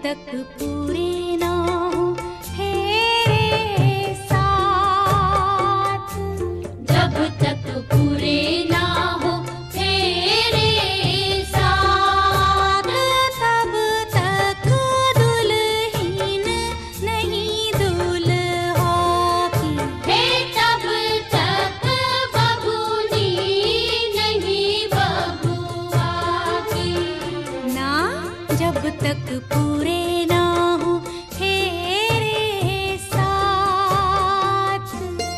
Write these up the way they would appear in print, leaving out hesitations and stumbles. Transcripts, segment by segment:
तक पूरे ना हो तेरे साथ, जब तक पूरे ना हो तेरे साथ, तब तक दुल्हन नहीं दुल्हा की, हे तब तक बबूनी नहीं बबुआ की। ना जब तक पूरे ना हो तेरे साथ।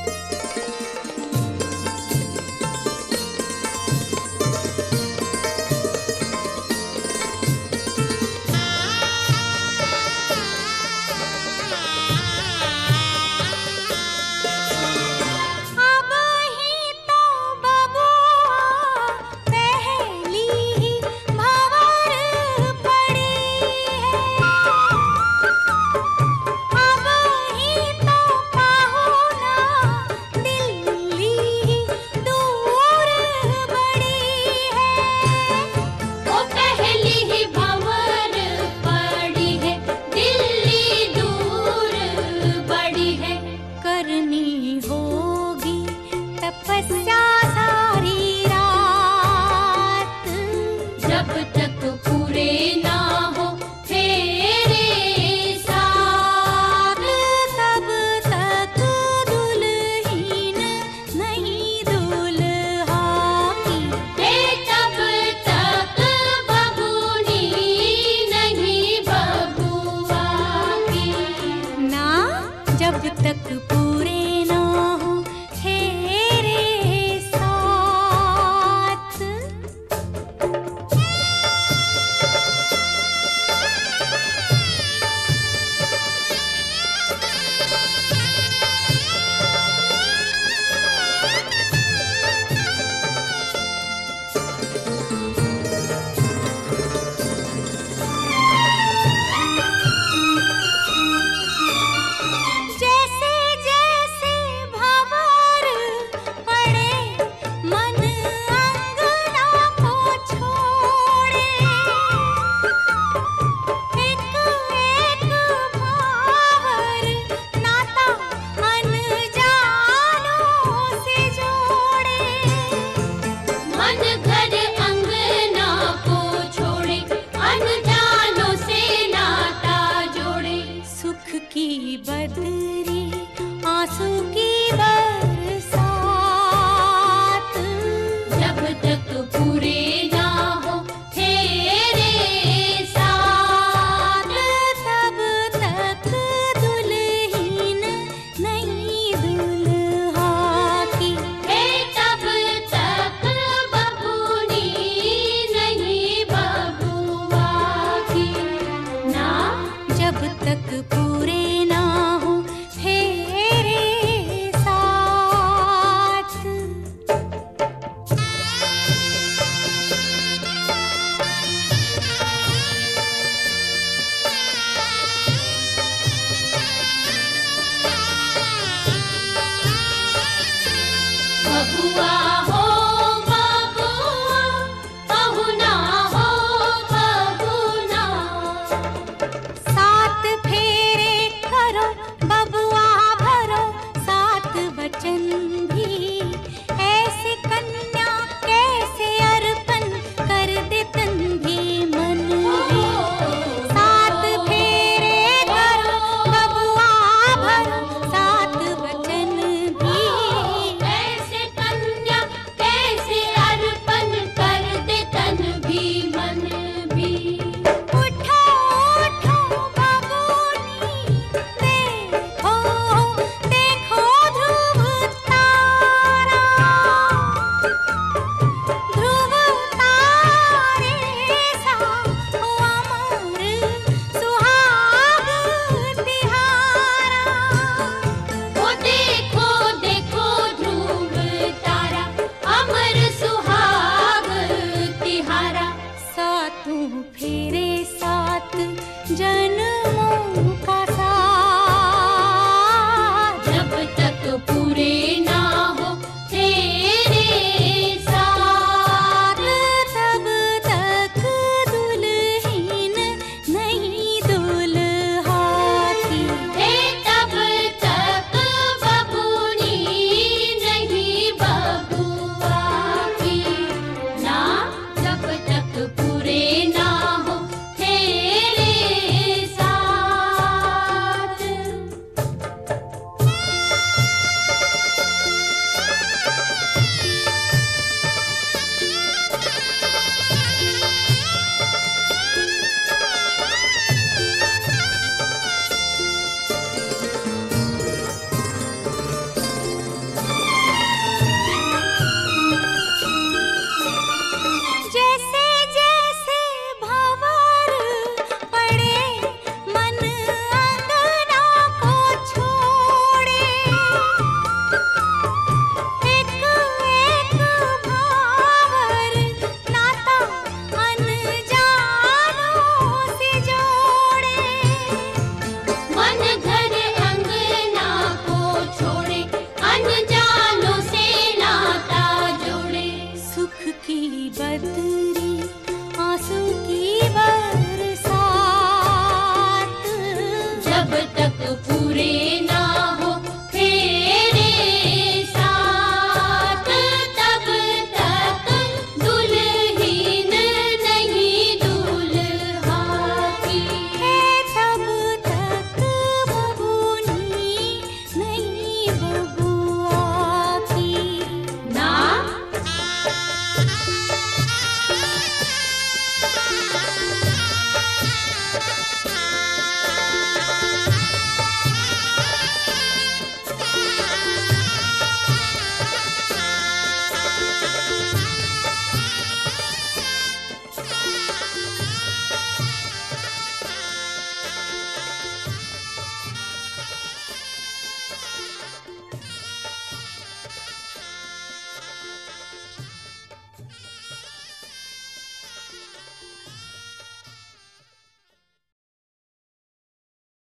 अब ही तो बबुआ पहली ही भंवर पड़ी है, अब ही तो पाहुना दिल्ली ही दूर बड़ी है। वो पहली ही भंवर पड़ी है, दिल्ली दूर बड़ी है। करनी होगी तपस्या सारी रात, जब तक पूरे ना हो तेरे साथ, तब तक दुल्हन नहीं दुल्हा की, हे तब तक बबूनी नहीं बबुआ की। ना जब तक पूरे ना हो तेरे साथ। जैसे जैसे भंवर पड़े मन अंगना को छोड़े, एक एक भंवर नाता अनजानों से जोड़े। मन घर अंगना को छोड़े, अनजानों से नाता जोड़े। सुख की बदरी आंसू की बरसात, जब तक पूरे ना हो तेरे साथ, तब तक दुल्हन नहीं दुल्हा की, हे तब तक बबूनी नहीं बबुआ की। ना जब तक पूरे